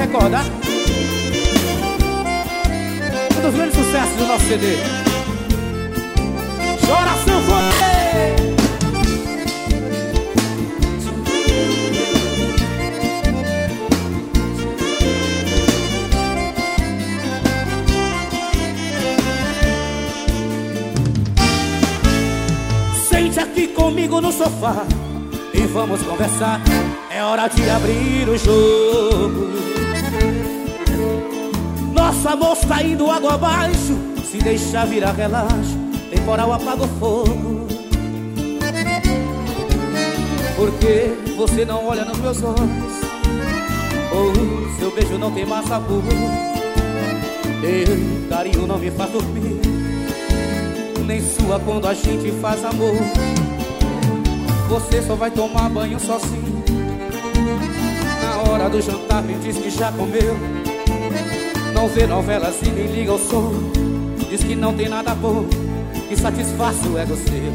recorda? Um dos grandes sucessos do nosso CD. Chora sanfoneiro. Sente aqui comigo no sofá e vamos conversar. É hora de abrir o jogo. Nosso amor está indo água abaixo. Se deixar virar relaxo, temporal apaga o fogo. Por que você não olha nos meus olhos? Ou seu beijo não tem mais sabor? Teu carinho não me faz dormir, nem sua quando a gente faz amor. Você só vai tomar banho sozinho. Na hora do jantar me diz que já comeu. Não vê novelas e nem liga o som. Diz que não tem nada bom que satisfaz o ego seu.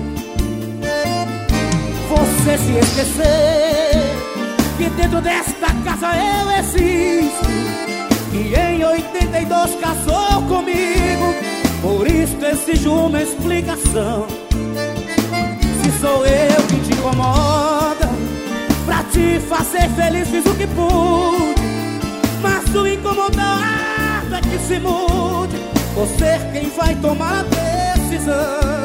Você se esqueceu que dentro desta casa eu existo, que em 82 casou comigo. Por isso exijo uma explicação. Se sou eu que te incomoda, pra te fazer feliz fiz o que pude, mas o incomodado é que se mude. Você quem vai tomar a decisão.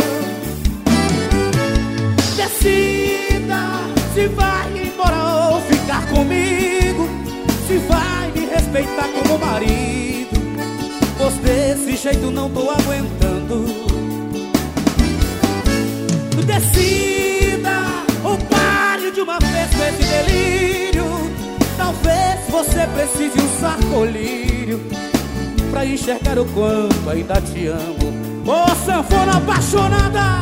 Decida se vai embora ou ficar comigo, se vai me respeitar como marido, pois desse jeito não tô aguentando. Decida ou pare de uma vez com esse delírio. Talvez você precise usar colírio pra enxergar o quanto ainda te amo. Ô sanfona apaixonada!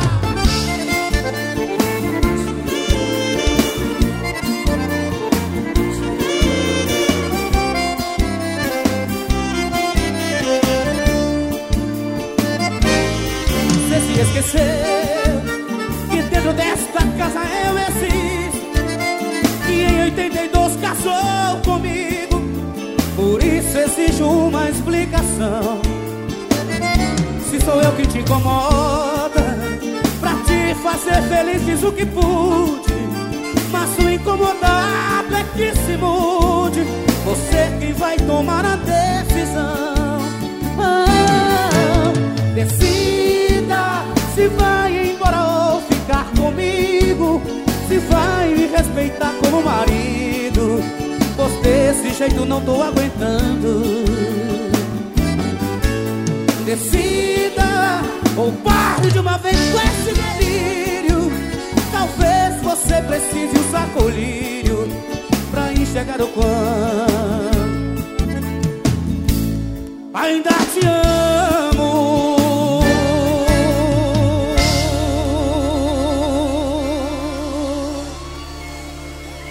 Você se esqueceu que dentro desta casa eu existo, que em 82 casou comigo. Por isso exijo uma explicação. Se sou eu que te incomoda, pra te fazer feliz fiz o que pude, mas o incomodado é que se mude. Você quem vai tomar a decisão. Decida se vai embora ou ficar comigo, se vai me respeitar como marido, pois desse jeito não tô aguentando. Decida ou pare de uma vez com esse delírio. Talvez você precise usar colírio pra enxergar o quanto ainda te amo.